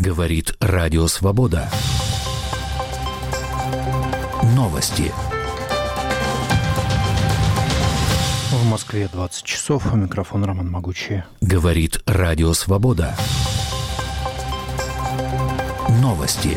Говорит Радио Свобода. Новости. В Москве 20 часов. У микрофона Роман Могучий. Говорит Радио Свобода. Новости.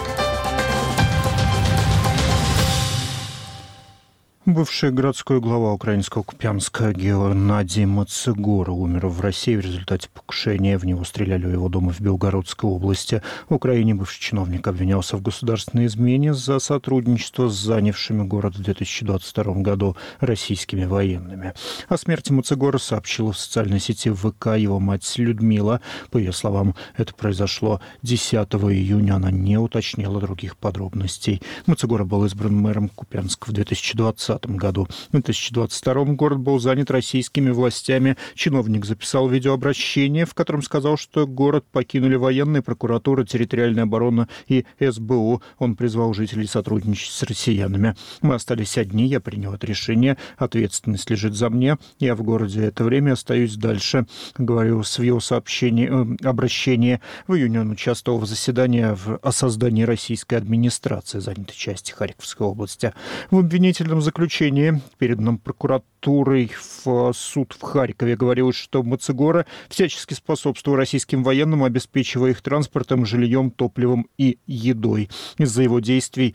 Бывший городской глава украинского Купянска Геннадий Мацыгора умер в России в результате покушения. В него стреляли у его дома в Белгородской области. В Украине бывший чиновник обвинялся в государственной измене за сотрудничество с занявшими город в 2022 году российскими военными. О смерти Мацыгора сообщила в социальной сети ВК его мать Людмила. По ее словам, это произошло 10 июня. Она не уточнила других подробностей. Мацыгора был избран мэром Купянска в 2020 году. В 2022 город был занят российскими властями. Чиновник записал видеообращение, в котором сказал, что город покинули военные, прокуратура, территориальная оборона и СБУ. Он призвал жителей сотрудничать с россиянами. «Мы остались одни, я принял это решение, ответственность лежит за мне. Я в городе это время остаюсь дальше», говорил в его обращении. В июне он участвовал в заседании о создании российской администрации занятой части Харьковской области. В обвинительном заключении, переданном прокуратурой в суд в Харькове, говорилось, что Мацыгора всячески способствовал российским военным, обеспечивая их транспортом, жильем, топливом и едой. Из-за его действий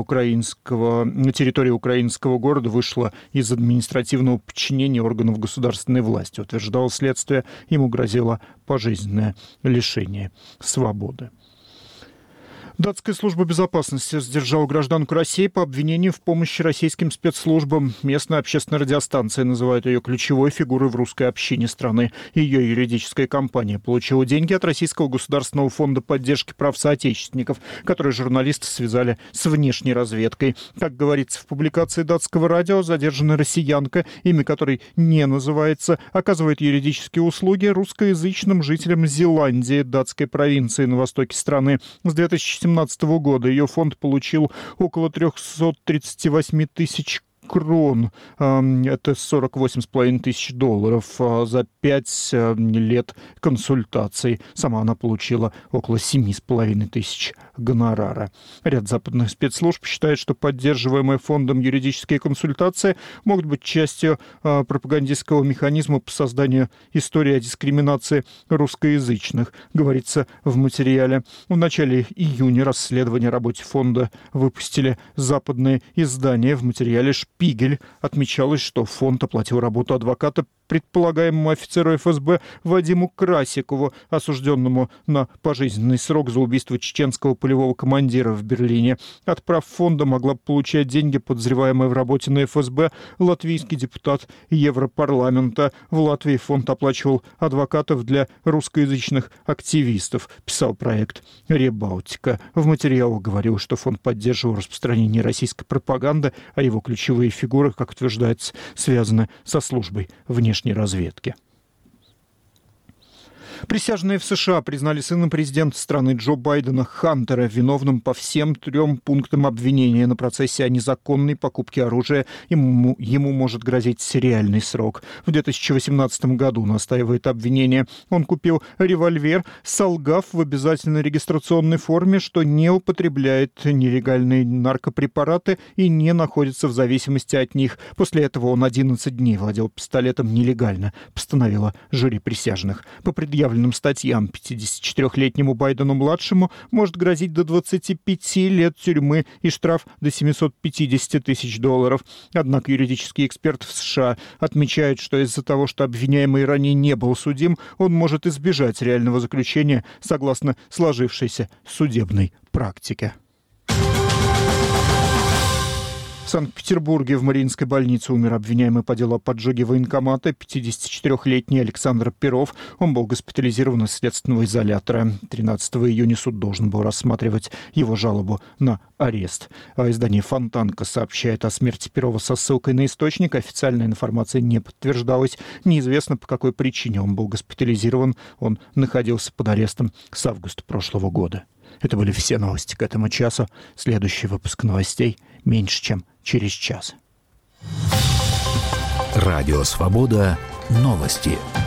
территория украинского города вышла из административного подчинения органов государственной власти. Утверждало следствие, ему грозило пожизненное лишение свободы. Датская служба безопасности задержала гражданку России по обвинению в помощи российским спецслужбам. Местная общественная радиостанция называет ее ключевой фигурой в русской общине страны. Ее юридическая компания получила деньги от Российского государственного фонда поддержки прав соотечественников, которые журналисты связали с внешней разведкой. Как говорится в публикации датского радио, задержанная россиянка, имя которой не называется, оказывает юридические услуги русскоязычным жителям Зеландии, датской провинции на востоке страны. С 2017 года ее фонд получил около 338 тысяч крон, это 48,5 тысяч долларов за 5 лет консультаций. Сама она получила около 7,5 тысяч гонорара. Ряд западных спецслужб считает, что поддерживаемые фондом юридические консультации могут быть частью пропагандистского механизма по созданию истории о дискриминации русскоязычных, говорится в материале. В начале июня расследование о работе фонда выпустили западные издания. В материале «Шпигель» отмечалось, что фонд оплатил работу адвоката предполагаемому офицеру ФСБ Вадиму Красикову, осужденному на пожизненный срок за убийство чеченского полевого командира в Берлине. От прав фонда могла получать деньги подозреваемая в работе на ФСБ латвийский депутат Европарламента. В Латвии фонд оплачивал адвокатов для русскоязычных активистов, писал проект «Ребалтика». В материалах говорил, что фонд поддерживал распространение российской пропаганды, а его ключевые фигуры, как утверждается, связаны со службой внешней разведки. Присяжные в США признали сына президента страны Джо Байдена Хантера виновным по всем 3 пунктам обвинения на процессе о незаконной покупке оружия. Ему может грозить сериальный срок. В 2018 году, настаивает обвинение, он купил револьвер, солгав в обязательной регистрационной форме, что не употребляет нелегальные наркопрепараты и не находится в зависимости от них. После этого он 11 дней владел пистолетом нелегально, постановило жюри присяжных. По предъявленным статьям 54-летнему Байдену-младшему может грозить до 25 лет тюрьмы и штраф до 750 тысяч долларов. Однако юридические эксперты в США отмечают, что из-за того, что обвиняемый ранее не был судим, он может избежать реального заключения согласно сложившейся судебной практике. В Санкт-Петербурге в Мариинской больнице умер обвиняемый по делу о поджоге военкомата 54-летний Александр Перов. Он был госпитализирован из следственного изолятора. 13 июня суд должен был рассматривать его жалобу на арест. Издание «Фонтанка» сообщает о смерти Перова со ссылкой на источник. Официальная информация не подтверждалась. Неизвестно, по какой причине он был госпитализирован. Он находился под арестом с августа прошлого года. Это были все новости к этому часу. Следующий выпуск новостей меньше, чем через час. Радио «Свобода». Новости.